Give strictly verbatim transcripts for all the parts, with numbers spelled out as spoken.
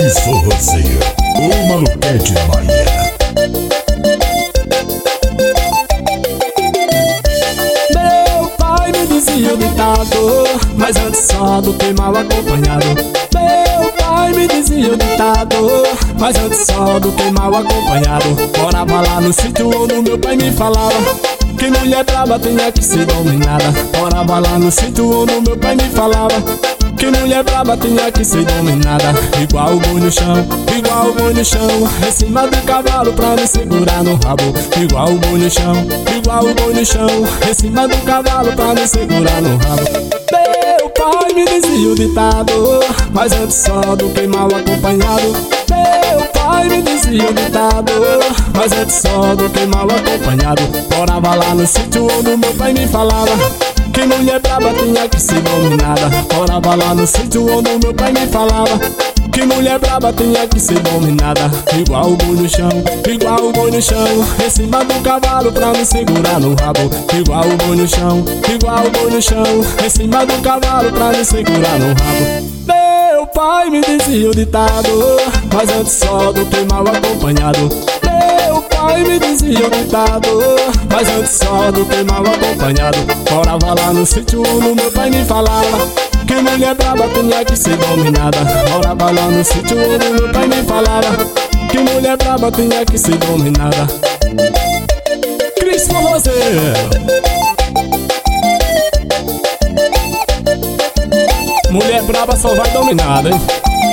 Cris Forrozeiro, o maluquete da Bahia. Meu pai me dizia o ditado: mas antes só do que mal acompanhado. Meu pai me dizia o ditado: mas antes só do que mal acompanhado. Morava lá no sítio onde meu pai me falava que mulher braba tinha que ser dominada. Morava lá no sítio onde meu pai me falava que mulher braba tinha que ser dominada. Igual o boi no chão, igual o boi no chão, em cima do cavalo pra me segurar no rabo. Igual o boi no chão, igual o boi no chão, em cima do cavalo pra me segurar no rabo. Meu pai me dizia o ditado: mas antes só do que mal acompanhado. Meu pai me dizia o ditado: mas antes só do que mal acompanhado. Morava lá no sítio onde meu pai me falava que mulher braba tinha que ser dominada. Morava lá no sítio onde meu pai me falava que mulher braba tinha que ser dominada. Igual o boi no chão, igual o boi no chão, em cima do cavalo pra me segurar no rabo. Igual o boi no chão, igual o boi no chão, em cima do cavalo pra me segurar no rabo. Meu pai me dizia o ditado: mas antes só do que mal acompanhado. Meu pai me dizia o ditado: mas antes só do que mal acompanhado. Morava lá no sítio onde meu pai me falava que mulher braba tinha que ser dominada. Morava lá no sítio onde meu pai me falava que mulher braba tinha que ser dominada. Cris Forrozeiro. Mulher braba só vai dominada, hein?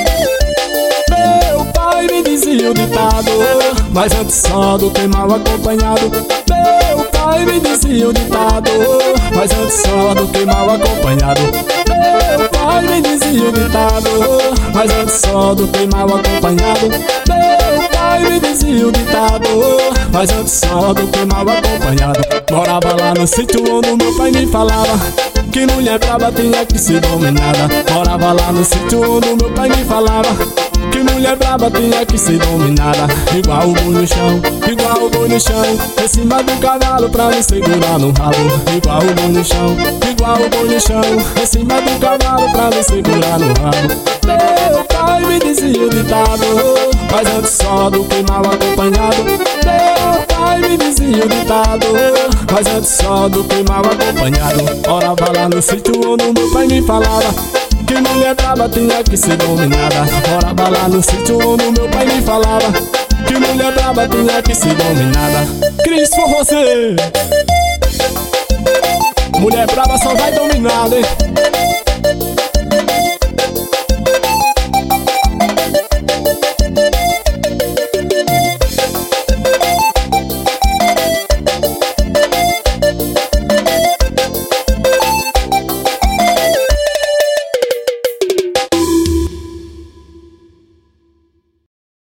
Meu pai me dizia o ditado: mas antes só do que mal acompanhado. Meu pai me dizia o ditado: mas antes só do que mal acompanhado. Meu pai me dizia o ditado: mas antes só do que mal acompanhado. Meu pai me dizia o ditado: mas antes só do que mal acompanhado. Morava lá no sítio onde meu pai me falava que mulher braba tinha que ser dominada. Morava lá no sítio onde meu pai me falava que mulher braba tinha que ser dominada. Igual o boi no chão, igual o boi no chão, em cima do cavalo pra me segurar no rabo. Igual o boi no chão, igual o boi no chão, em cima do cavalo pra me segurar no rabo. Meu pai me dizia o ditado: mas antes só do que mal acompanhado. Meu pai me dizia o ditado: mas antes só do que mal acompanhado. Morava lá no sítio onde meu pai me falava que mulher braba tinha que ser dominada. Morava lá no sítio onde meu pai me falava que mulher braba tinha que ser dominada. Cris Forrozeiro. Mulher braba só vai dominada, hein?